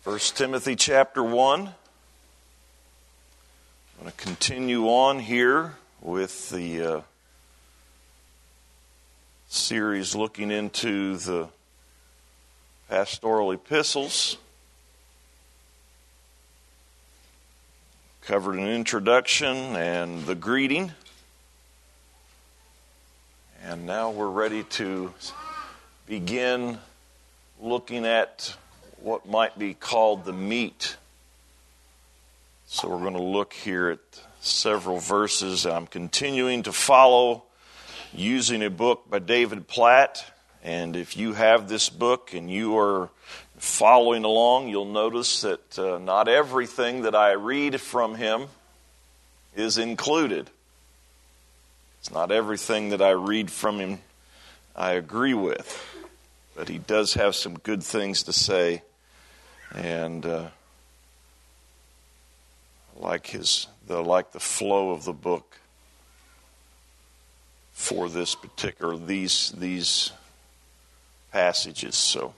First Timothy chapter 1. I'm going to continue on here with the series looking into the pastoral epistles. Covered an introduction and the greeting. And now we're ready to begin looking at what might be called the meat. So we're going to look here at several verses. I'm continuing to follow using a book by David Platt. And if you have this book and you are following along, you'll notice that not everything that I read from him is included. It's not everything that I read from him I agree with. But he does have some good things to say. And I like the flow of the book for this particular these passages. So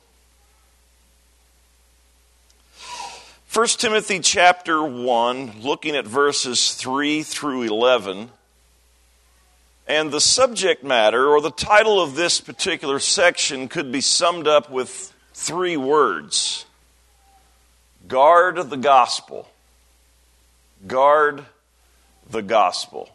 1 Timothy chapter 1, looking at verses 3 through 11. And the subject matter, or the title of this particular section, could be summed up with 3 words. Guard the gospel. Guard the gospel.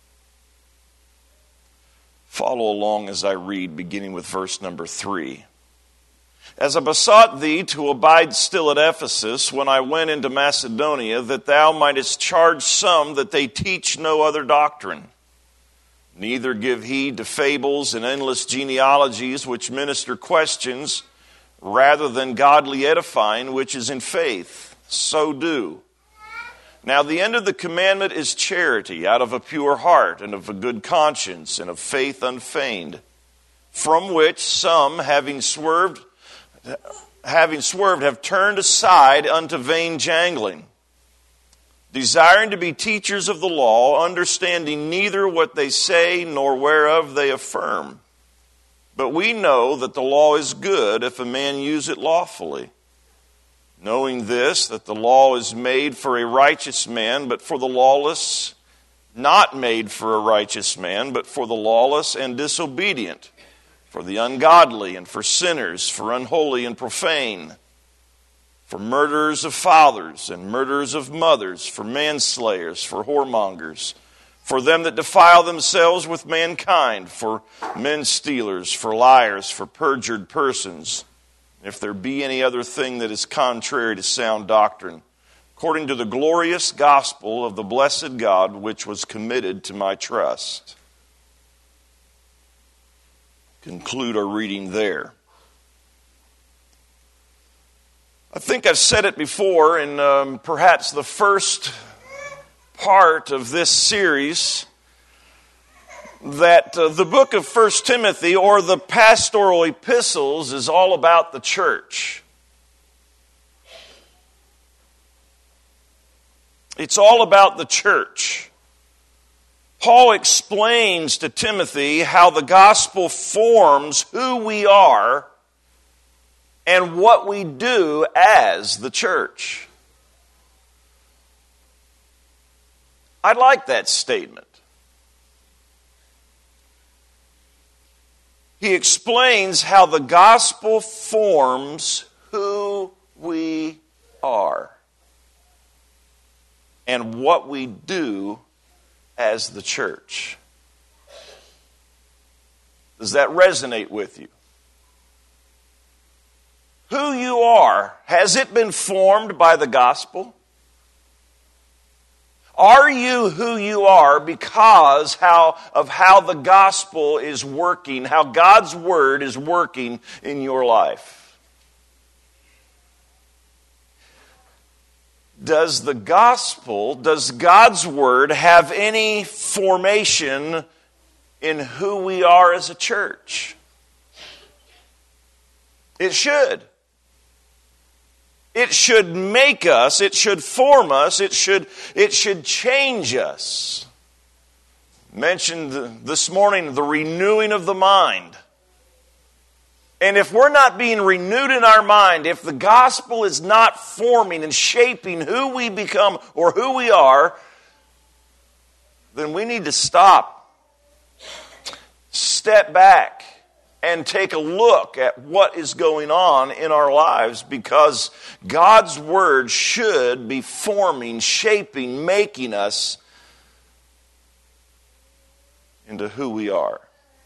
Follow along as I read, beginning with verse number 3. As I besought thee to abide still at Ephesus when I went into Macedonia, that thou mightest charge some that they teach no other doctrine, neither give heed to fables and endless genealogies which minister questions, rather than godly edifying, which is in faith. So do. Now the end of the commandment is charity, out of a pure heart, and of a good conscience, and of faith unfeigned, from which some, having swerved, have turned aside unto vain jangling, desiring to be teachers of the law, understanding neither what they say nor whereof they affirm. But we know that the law is good if a man use it lawfully. Knowing this, that the law is made for a righteous man, but for the lawless, not made for a righteous man, but for the lawless and disobedient, for the ungodly and for sinners, for unholy and profane, for murderers of fathers and murderers of mothers, for manslayers, for whoremongers, for them that defile themselves with mankind, for men stealers, for liars, for perjured persons, if there be any other thing that is contrary to sound doctrine, according to the glorious gospel of the blessed God, which was committed to my trust. Conclude our reading there. I think I've said it before in perhaps the first part of this series, that the book of 1 Timothy, or the pastoral epistles, is all about the church. It's all about the church. Paul explains to Timothy how the gospel forms who we are and what we do as the church. I like that statement. He explains how the gospel forms who we are and what we do as the church. Does that resonate with you? Who you are, has it been formed by the gospel? Are you who you are because of how the gospel is working, how God's word is working in your life? Does God's word have any formation in who we are as a church? It should. It should make us, it should form us, it should change us. Mentioned this morning the renewing of the mind. And if we're not being renewed in our mind, if the gospel is not forming and shaping who we become or who we are, then we need to stop, step back, and take a look at what is going on in our lives, because God's Word should be forming, shaping, making us into who we are.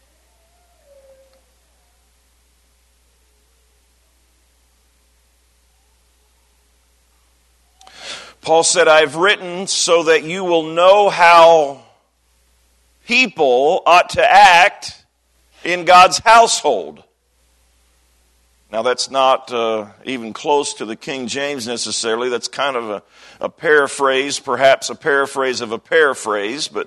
Paul said, "I've written so that you will know how people ought to act in God's household." Now that's not even close to the King James necessarily. That's kind of a paraphrase, perhaps a paraphrase of a paraphrase, but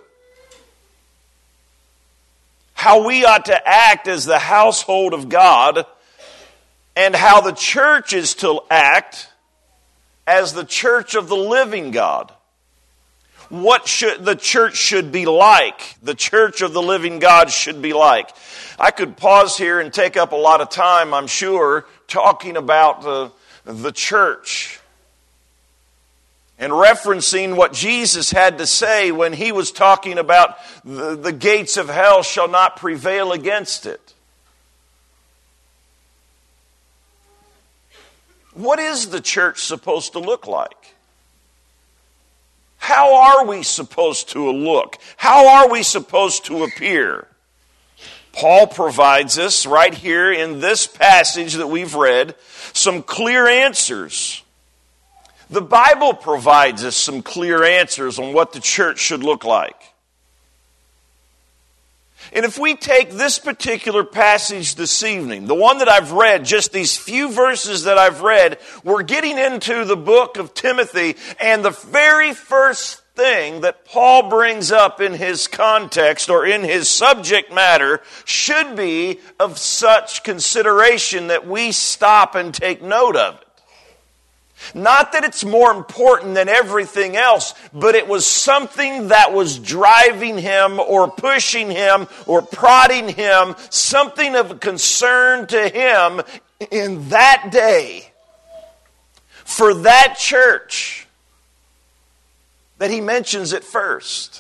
how we ought to act as the household of God, and how the church is to act as the church of the living God. What should the church should be like? The church of the living God should be like. I could pause here and take up a lot of time, I'm sure, talking about the church and referencing what Jesus had to say when he was talking about the gates of hell shall not prevail against it. What is the church supposed to look like? How are we supposed to look? How are we supposed to appear? Paul provides us right here in this passage that we've read some clear answers. The Bible provides us some clear answers on what the church should look like. And if we take this particular passage this evening, the one that I've read, just these few verses that I've read, we're getting into the book of Timothy, and the very first thing that Paul brings up in his context or in his subject matter should be of such consideration that we stop and take note of it. Not that it's more important than everything else, but it was something that was driving him or pushing him or prodding him, something of concern to him in that day for that church that he mentions it first.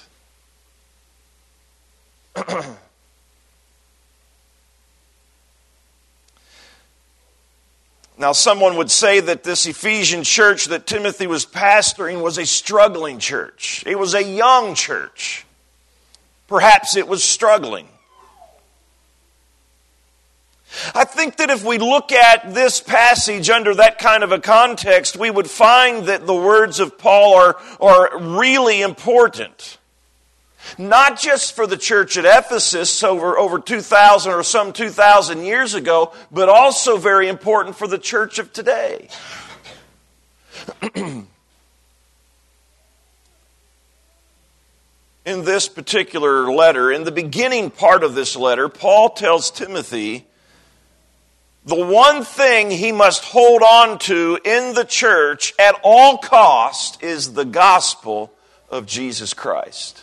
Now, someone would say that this Ephesian church that Timothy was pastoring was a struggling church. It was a young church. Perhaps it was struggling. I think that if we look at this passage under that kind of a context, we would find that the words of Paul are really important. Not just for the church at Ephesus over 2,000 or some 2,000 years ago, but also very important for the church of today. In this particular letter, in the beginning part of this letter, Paul tells Timothy the one thing he must hold on to in the church at all cost is the gospel of Jesus Christ.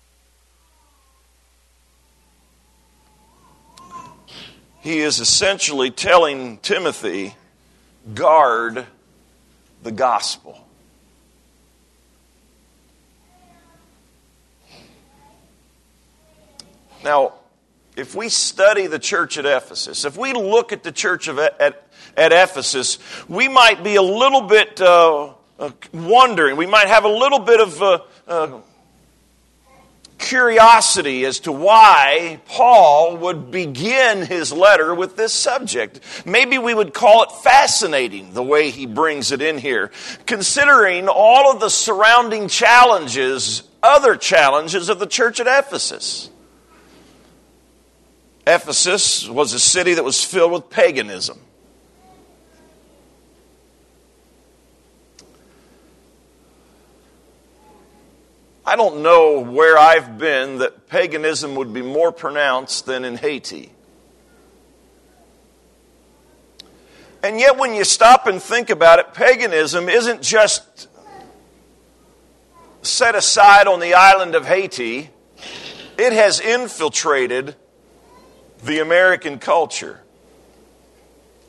He is essentially telling Timothy, guard the gospel. Now, if we study the church at Ephesus, if we look at the church at Ephesus, we might be a little bit wondering. We might have a little bit of curiosity as to why Paul would begin his letter with this subject. Maybe we would call it fascinating, the way he brings it in here, considering all of the surrounding challenges, other challenges of the church at Ephesus. Ephesus was a city that was filled with paganism. I don't know where I've been that paganism would be more pronounced than in Haiti. And yet when you stop and think about it, paganism isn't just set aside on the island of Haiti. It has infiltrated the American culture.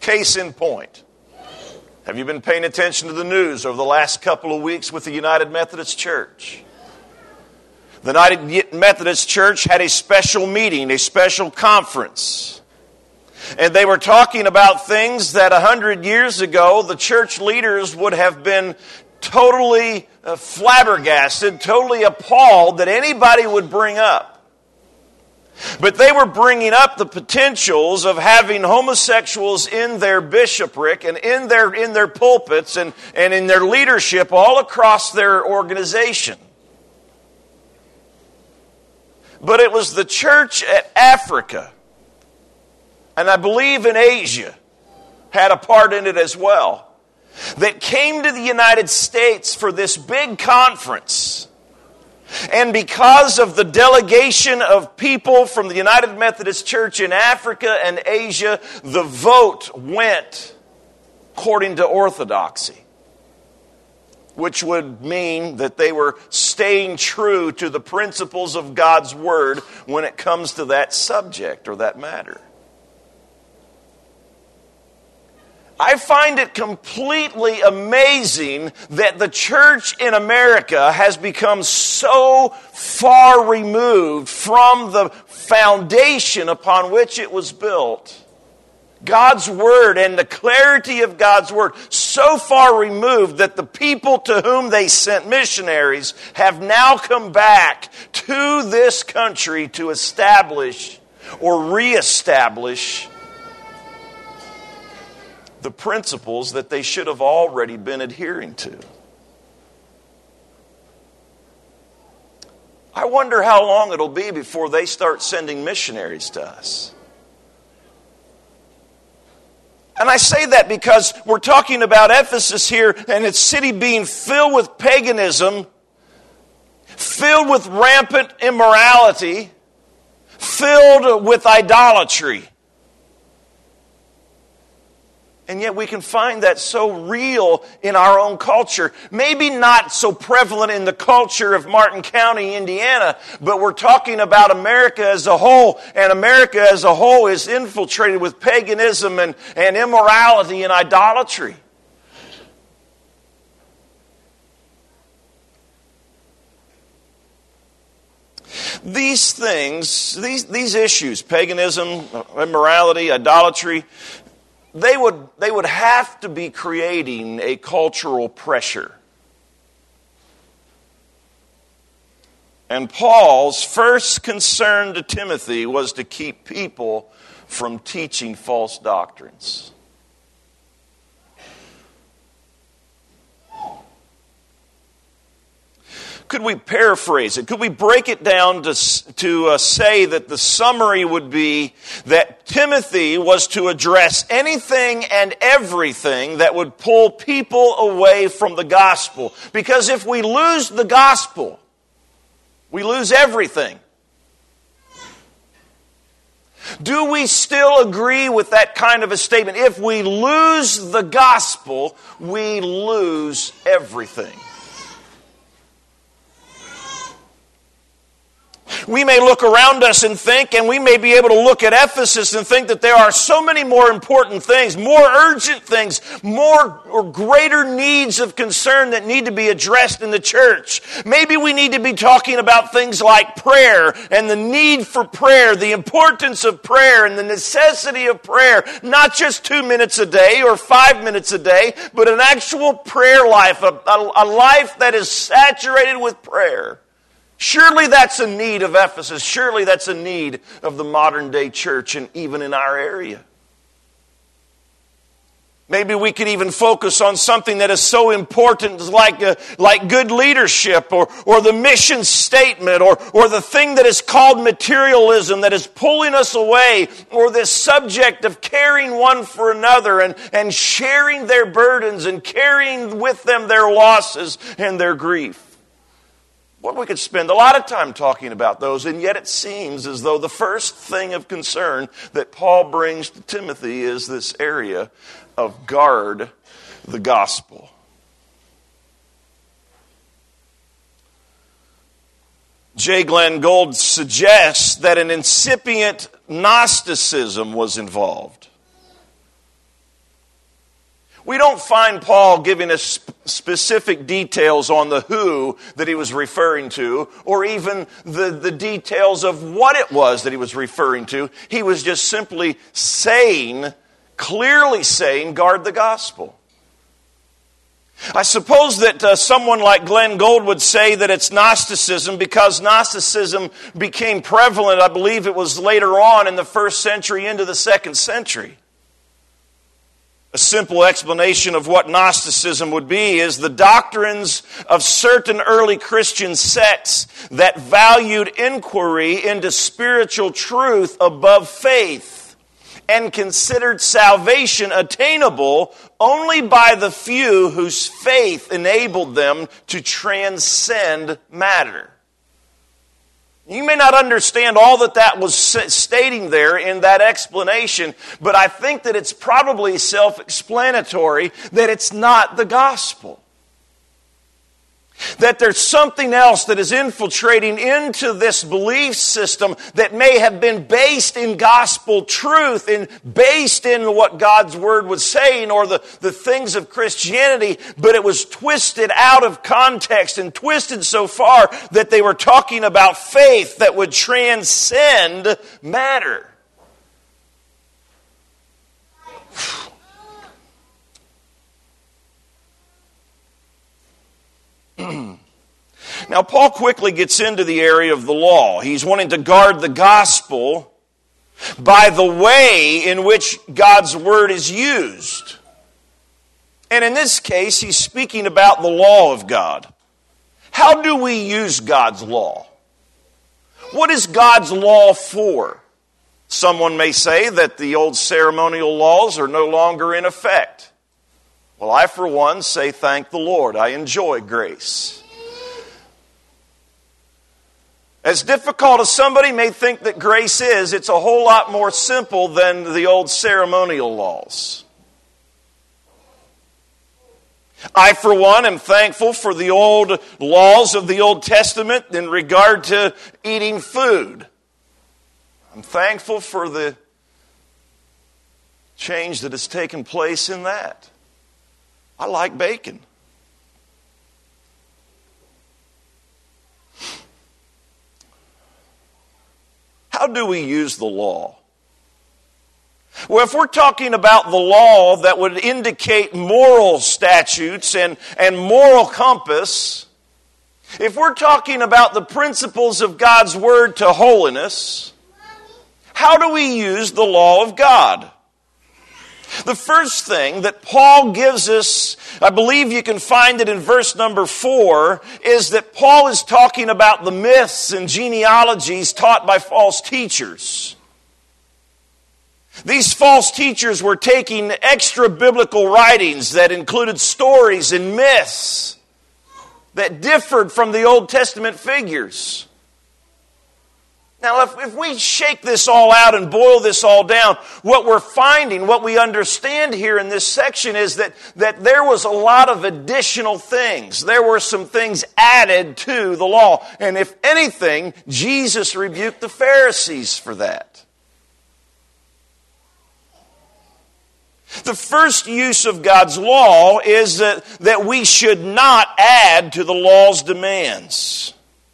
Case in point. Have you been paying attention to the news over the last couple of weeks with the United Methodist Church? The United Methodist Church had a special meeting, a special conference. And they were talking about things that 100 years ago the church leaders would have been totally flabbergasted, totally appalled that anybody would bring up. But they were bringing up the potentials of having homosexuals in their bishopric and in their pulpits and in their leadership all across their organization. But it was the church at Africa, and I believe in Asia, had a part in it as well, that came to the United States for this big conference. And because of the delegation of people from the United Methodist Church in Africa and Asia, the vote went according to orthodoxy, which would mean that they were staying true to the principles of God's Word when it comes to that subject or that matter. I find it completely amazing that the church in America has become so far removed from the foundation upon which it was built. God's Word and the clarity of God's Word so far removed that the people to whom they sent missionaries have now come back to this country to establish or reestablish the principles that they should have already been adhering to. I wonder how long it'll be before they start sending missionaries to us. And I say that because we're talking about Ephesus here and its city being filled with paganism, filled with rampant immorality, filled with idolatry. And yet we can find that so real in our own culture. Maybe not so prevalent in the culture of Martin County, Indiana, but we're talking about America as a whole. And America as a whole is infiltrated with paganism and immorality and idolatry. These things, these issues, paganism, immorality, idolatry, they would have to be creating a cultural pressure. And Paul's first concern to Timothy was to keep people from teaching false doctrines. Could we paraphrase it? Could we break it down to say that the summary would be that Timothy was to address anything and everything that would pull people away from the gospel? Because if we lose the gospel, we lose everything. Do we still agree with that kind of a statement? If we lose the gospel, we lose everything. We may look around us and think, and we may be able to look at Ephesus and think that there are so many more important things, more urgent things, more or greater needs of concern that need to be addressed in the church. Maybe we need to be talking about things like prayer and the need for prayer, the importance of prayer and the necessity of prayer, not just 2 minutes a day or 5 minutes a day, but an actual prayer life, a life that is saturated with prayer. Surely that's a need of Ephesus. Surely that's a need of the modern day church and even in our area. Maybe we could even focus on something that is so important like good leadership or the mission statement or the thing that is called materialism that is pulling us away, or this subject of caring one for another and sharing their burdens and carrying with them their losses and their grief. Well, we could spend a lot of time talking about those, and yet it seems as though the first thing of concern that Paul brings to Timothy is this area of guard the gospel. J. Glenn Gould suggests that an incipient Gnosticism was involved. We don't find Paul giving us specific details on the who that he was referring to, or even the details of what it was that he was referring to. He was just simply clearly saying, guard the gospel. I suppose that someone like Glenn Gould would say that it's Gnosticism because Gnosticism became prevalent, I believe it was later on in the 1st century into the 2nd century. A simple explanation of what Gnosticism would be is the doctrines of certain early Christian sects that valued inquiry into spiritual truth above faith and considered salvation attainable only by the few whose faith enabled them to transcend matter. You may not understand all that was stating there in that explanation, but I think that it's probably self-explanatory that it's not the gospel. That there's something else that is infiltrating into this belief system that may have been based in gospel truth and based in what God's Word was saying or the things of Christianity, but it was twisted out of context and twisted so far that they were talking about faith that would transcend matter. Now, Paul quickly gets into the area of the law. He's wanting to guard the gospel by the way in which God's word is used. And in this case, he's speaking about the law of God. How do we use God's law? What is God's law for? Someone may say that the old ceremonial laws are no longer in effect. Well, I, for one, say thank the Lord. I enjoy grace. As difficult as somebody may think that grace is, it's a whole lot more simple than the old ceremonial laws. I, for one, am thankful for the old laws of the Old Testament in regard to eating food. I'm thankful for the change that has taken place in that. I like bacon. How do we use the law? Well, if we're talking about the law that would indicate moral statutes and moral compass, if we're talking about the principles of God's word to holiness, how do we use the law of God? The first thing that Paul gives us, I believe you can find it in verse number 4, is that Paul is talking about the myths and genealogies taught by false teachers. These false teachers were taking extra biblical writings that included stories and myths that differed from the Old Testament figures. Now, if we shake this all out and boil this all down, what we're finding, what we understand here in this section is that there was a lot of additional things. There were some things added to the law. And if anything, Jesus rebuked the Pharisees for that. The first use of God's law is that we should not add to the law's demands.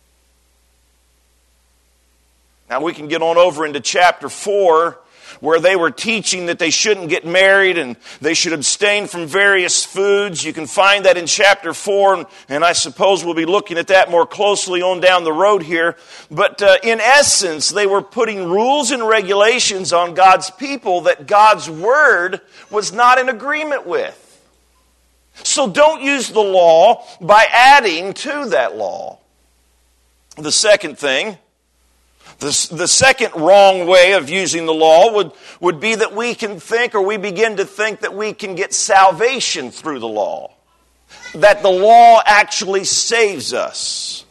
Now we can get on over into chapter 4 where they were teaching that they shouldn't get married and they should abstain from various foods. You can find that in chapter 4, and I suppose we'll be looking at that more closely on down the road here. But in essence, they were putting rules and regulations on God's people that God's word was not in agreement with. So don't use the law by adding to that law. The second thing, the second wrong way of using the law would be that we can think, or we begin to think, that we can get salvation through the law. That the law actually saves us.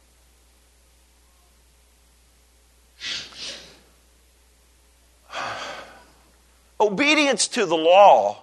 Obedience to the law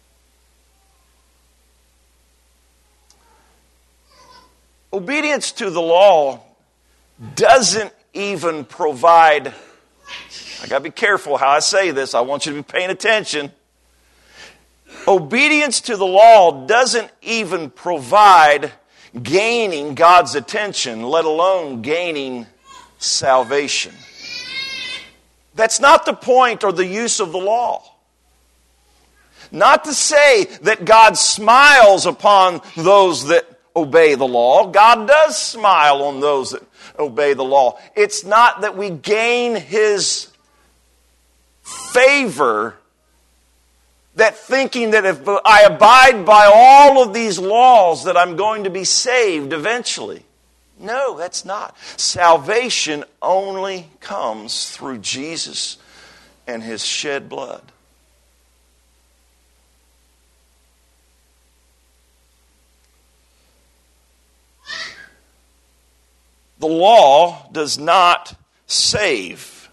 doesn't even provide, I got to be careful how I say this, I want you to be paying attention. Obedience to the law doesn't even provide gaining God's attention, let alone gaining salvation. That's not the point or the use of the law. Not to say that God smiles upon those that obey the law. God does smile on those that obey the law. It's not that we gain His favor, that thinking that if I abide by all of these laws that I'm going to be saved eventually. No, that's not. Salvation only comes through Jesus and His shed blood. The law does not save.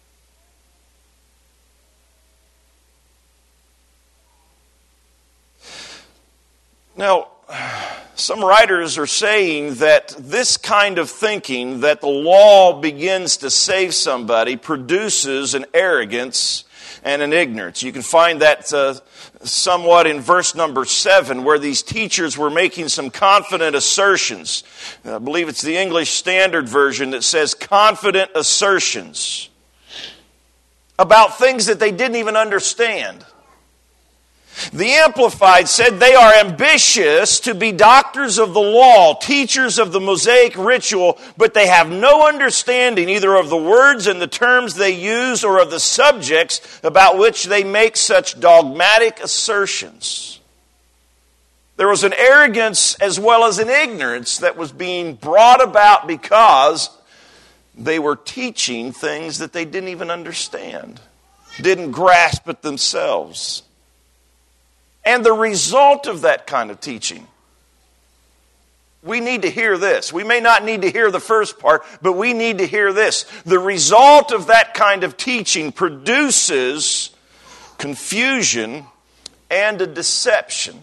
Now, some writers are saying that this kind of thinking, that the law begins to save somebody, produces an arrogance and an ignorance. You can find that somewhat in verse number 7, where these teachers were making some confident assertions. I believe it's the English Standard Version that says confident assertions about things that they didn't even understand. The Amplified said they are ambitious to be doctors of the law, teachers of the Mosaic ritual, but they have no understanding either of the words and the terms they use or of the subjects about which they make such dogmatic assertions. There was an arrogance as well as an ignorance that was being brought about because they were teaching things that they didn't even understand, didn't grasp it themselves. And the result of that kind of teaching, we need to hear this. We may not need to hear the first part, but we need to hear this. The result of that kind of teaching produces confusion and a deception.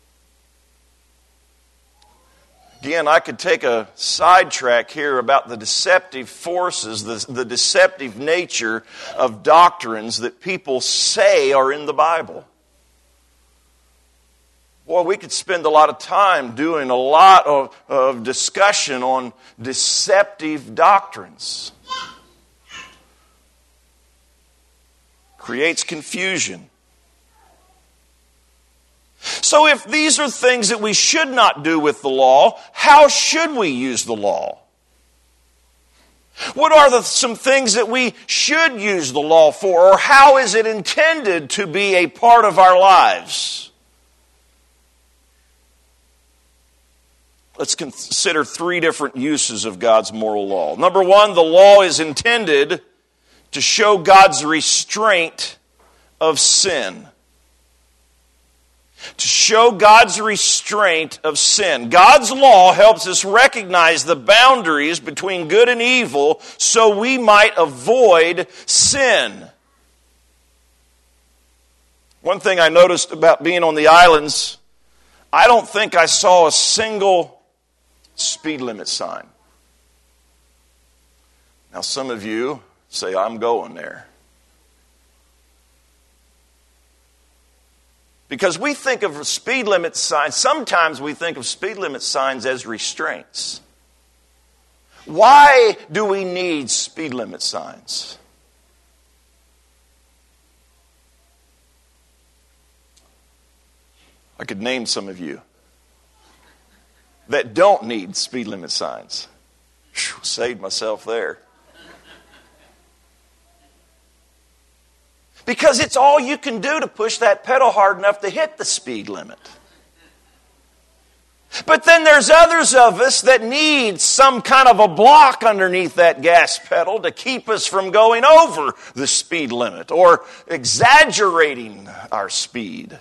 Again, I could take a sidetrack here about the deceptive forces, the deceptive nature of doctrines that people say are in the Bible. Boy, we could spend a lot of time doing a lot of discussion on deceptive doctrines. Creates confusion. So if these are things that we should not do with the law, how should we use the law? What are some things that we should use the law for, or how is it intended to be a part of our lives? Let's consider 3 different uses of God's moral law. Number 1, the law is intended to show God's restraint of sin. To show God's restraint of sin. God's law helps us recognize the boundaries between good and evil so we might avoid sin. One thing I noticed about being on the islands, I don't think I saw a single speed limit sign. Now some of you say, I'm going there. Because we think of speed limit signs, sometimes we think of speed limit signs as restraints. Why do we need speed limit signs? I could name some of you that don't need speed limit signs. Saved myself there. Because it's all you can do to push that pedal hard enough to hit the speed limit. But then there's others of us that need some kind of a block underneath that gas pedal to keep us from going over the speed limit or exaggerating our speed.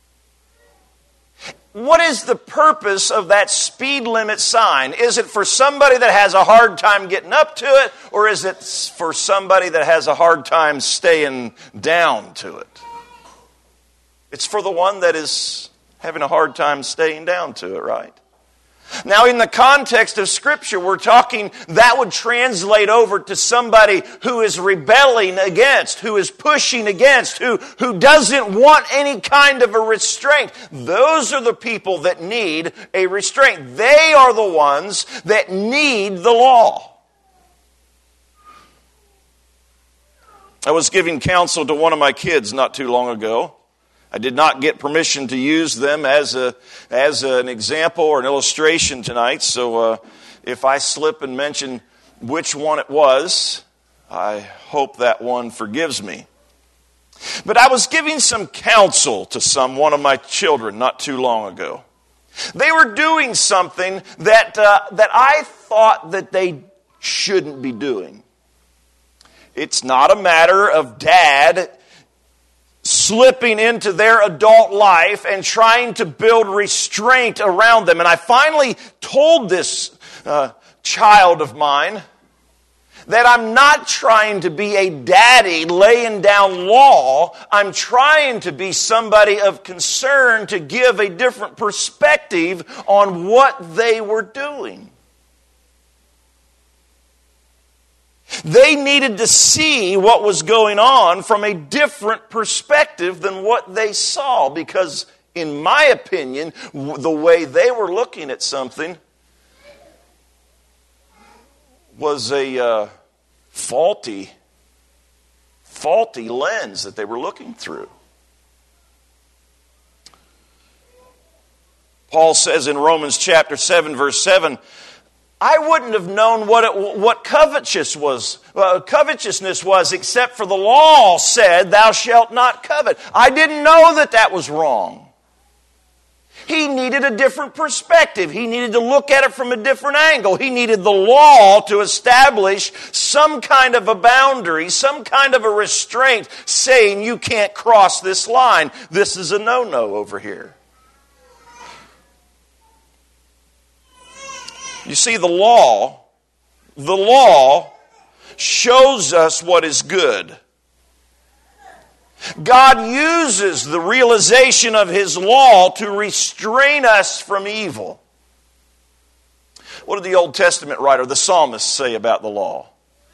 What is the purpose of that speed limit sign? Is it for somebody that has a hard time getting up to it, or is it for somebody that has a hard time staying down to it? It's for the one that is having a hard time staying down to it, right? Now, in the context of Scripture, we're talking that would translate over to somebody who is rebelling against, who is pushing against, who doesn't want any kind of a restraint. Those are the people that need a restraint. They are the ones that need the law. I was giving counsel to one of my kids not too long ago. I did not get permission to use them as an example or an illustration tonight, so if I slip and mention which one it was, I hope that one forgives me. But I was giving some counsel to one of my children not too long ago. They were doing something that I thought that they shouldn't be doing. It's not a matter of dad slipping into their adult life and trying to build restraint around them. And I finally told this child of mine that I'm not trying to be a daddy laying down law. I'm trying to be somebody of concern to give a different perspective on what they were doing. They needed to see what was going on from a different perspective than what they saw, because in my opinion, the way they were looking at something was a faulty lens that they were looking through. Paul says in Romans chapter 7, verse 7, I wouldn't have known what covetousness was except for the law said, thou shalt not covet. I didn't know that was wrong. He needed a different perspective. He needed to look at it from a different angle. He needed the law to establish some kind of a boundary, some kind of a restraint, saying you can't cross this line. This is a no-no over here. You see, the law shows us what is good. God uses the realization of His law to restrain us from evil. What did the Old Testament writer, the psalmist, say about the law?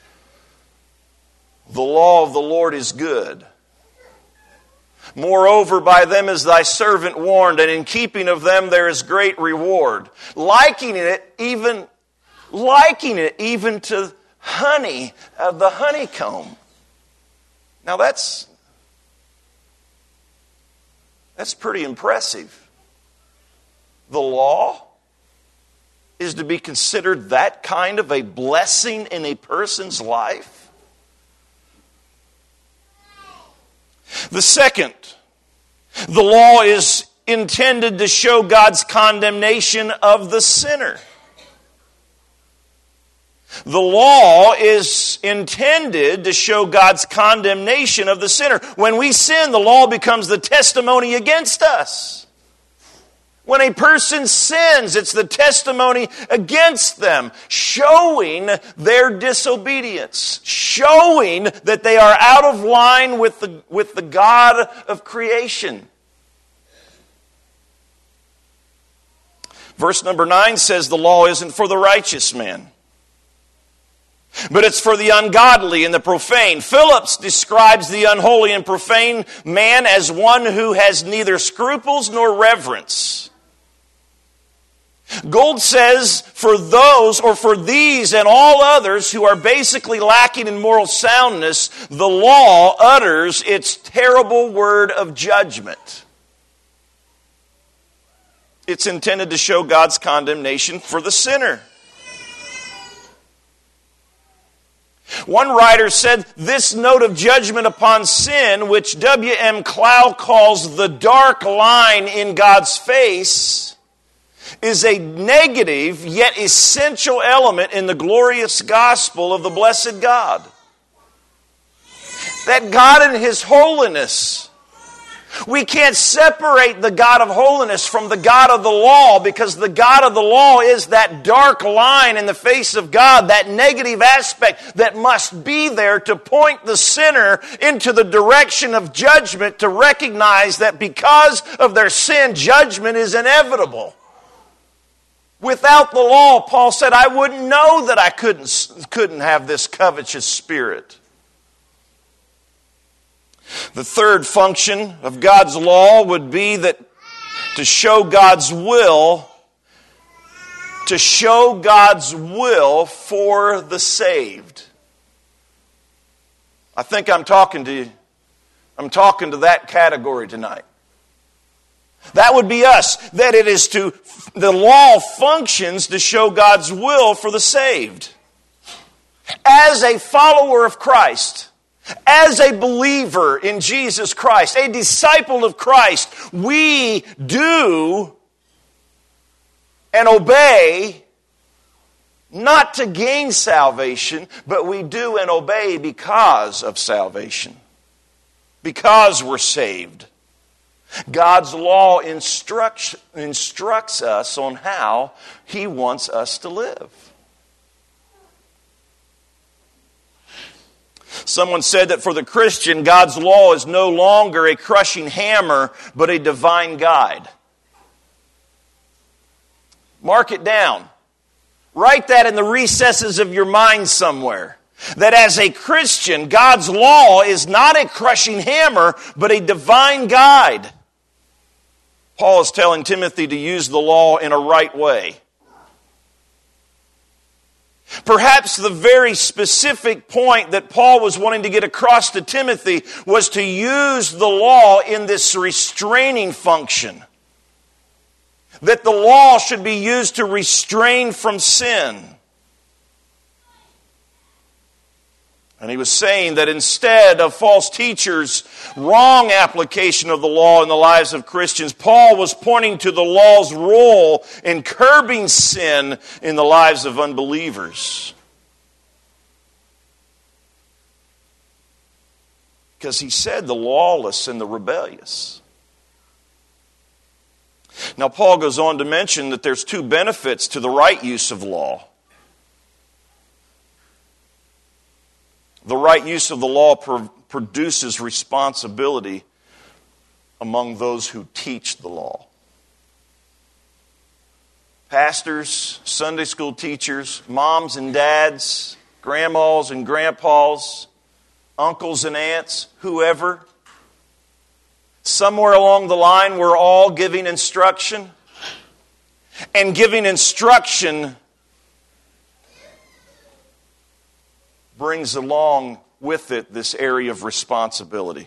The law of the Lord is good. Moreover, by them is thy servant warned, and in keeping of them there is great reward. Likening it even to honey of the honeycomb. Now that's pretty impressive. The law is to be considered that kind of a blessing in a person's life. The second, the law is intended to show God's condemnation of the sinner. The law is intended to show God's condemnation of the sinner. When we sin, the law becomes the testimony against us. When a person sins, it's the testimony against them, showing their disobedience, showing that they are out of line with the God of creation. Verse number 9 says the law isn't for the righteous man, but it's for the ungodly and the profane. Phillips describes the unholy and profane man as one who has neither scruples nor reverence. Gold says, for these and all others who are basically lacking in moral soundness, the law utters its terrible word of judgment. It's intended to show God's condemnation for the sinner. One writer said, this note of judgment upon sin, which W.M. Clough calls the dark line in God's face, is a negative yet essential element in the glorious gospel of the blessed God. That God in His holiness, we can't separate the God of holiness from the God of the law, because the God of the law is that dark line in the face of God, that negative aspect that must be there to point the sinner into the direction of judgment, to recognize that because of their sin, judgment is inevitable. Without the law, Paul said, I wouldn't know that I couldn't have this covetous spirit. The third function of God's law would be that to show God's will for the saved. I think I'm talking to that category tonight. That would be us. That it is the law functions to show God's will for the saved. As a follower of Christ, as a believer in Jesus Christ, a disciple of Christ, we do and obey not to gain salvation, but we do and obey because of salvation. Because we're saved. God's law instructs us on how He wants us to live. Someone said that for the Christian, God's law is no longer a crushing hammer, but a divine guide. Mark it down. Write that in the recesses of your mind somewhere. That as a Christian, God's law is not a crushing hammer, but a divine guide. Paul is telling Timothy to use the law in a right way. Perhaps the very specific point that Paul was wanting to get across to Timothy was to use the law in this restraining function. That the law should be used to restrain from sin. And he was saying that instead of false teachers' wrong application of the law in the lives of Christians, Paul was pointing to the law's role in curbing sin in the lives of unbelievers. Because he said the lawless and the rebellious. Now, Paul goes on to mention that there's two benefits to the right use of law. The right use of the law produces responsibility among those who teach the law. Pastors, Sunday school teachers, moms and dads, grandmas and grandpas, uncles and aunts, whoever. Somewhere along the line, we're all giving instruction. And giving instruction brings along with it this area of responsibility.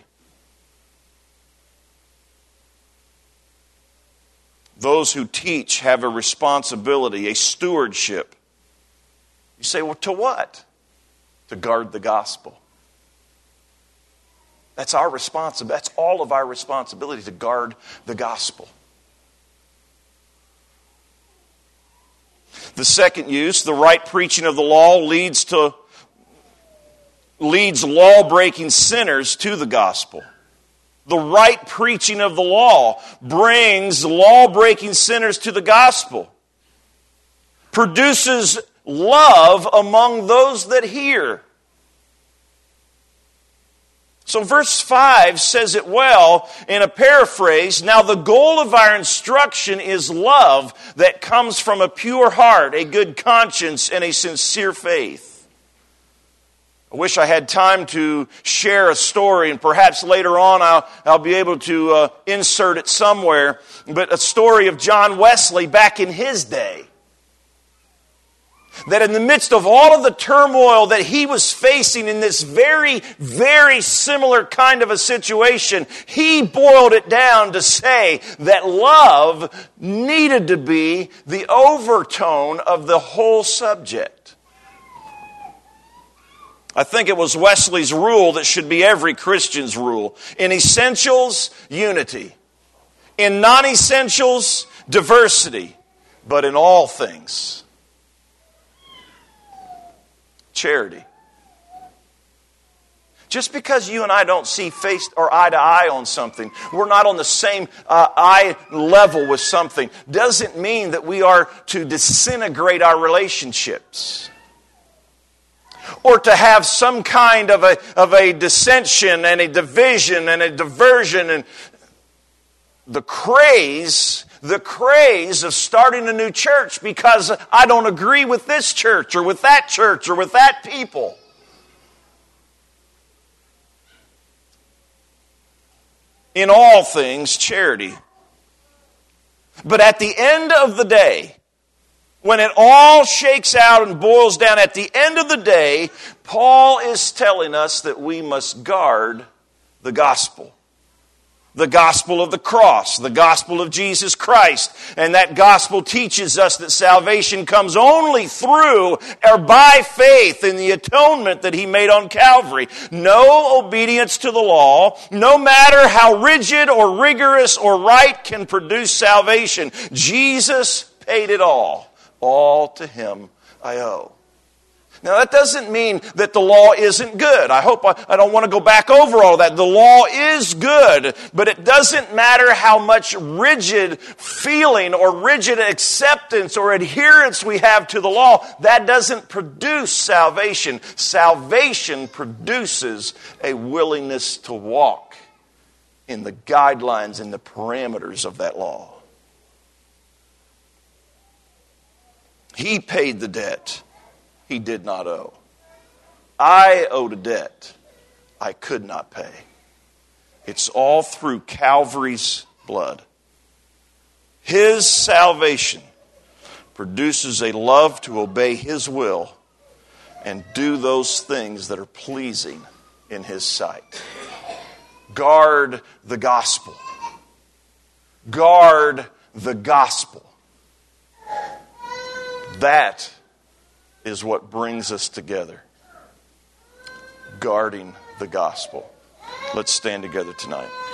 Those who teach have a responsibility, a stewardship. You say, well, to what? To guard the gospel. That's our responsibility. That's all of our responsibility, to guard the gospel. The second use, the right preaching of the law leads law-breaking sinners to the gospel. The right preaching of the law brings law-breaking sinners to the gospel. Produces love among those that hear. So verse 5 says it well in a paraphrase. Now the goal of our instruction is love that comes from a pure heart, a good conscience, and a sincere faith. I wish I had time to share a story, and perhaps later on I'll be able to insert it somewhere. But a story of John Wesley back in his day. That in the midst of all of the turmoil that he was facing in this very, very similar kind of a situation, he boiled it down to say that love needed to be the overtone of the whole subject. I think it was Wesley's rule that should be every Christian's rule. In essentials, unity. In non-essentials, diversity. But in all things, charity. Just because you and I don't see face or eye to eye on something, we're not on the same eye level with something, doesn't mean that we are to disintegrate our relationships. Or to have some kind of a dissension and a division and a diversion and the craze the craze of starting a new church because I don't agree with this church or with that people. In all things, charity. But at the end of the day, when it all shakes out and boils down, at the end of the day, Paul is telling us that we must guard the gospel. The gospel of the cross, the gospel of Jesus Christ. And that gospel teaches us that salvation comes only through or by faith in the atonement that He made on Calvary. No obedience to the law, no matter how rigid or rigorous or right, can produce salvation. Jesus paid it all. All to Him I owe. Now that doesn't mean that the law isn't good. I hope I don't want to go back over all that. The law is good, but it doesn't matter how much rigid feeling or rigid acceptance or adherence we have to the law. That doesn't produce salvation. Salvation produces a willingness to walk in the guidelines and the parameters of that law. He paid the debt He did not owe. I owed a debt I could not pay. It's all through Calvary's blood. His salvation produces a love to obey His will and do those things that are pleasing in His sight. Guard the gospel. Guard the gospel. That is what brings us together. Guarding the gospel. Let's stand together tonight.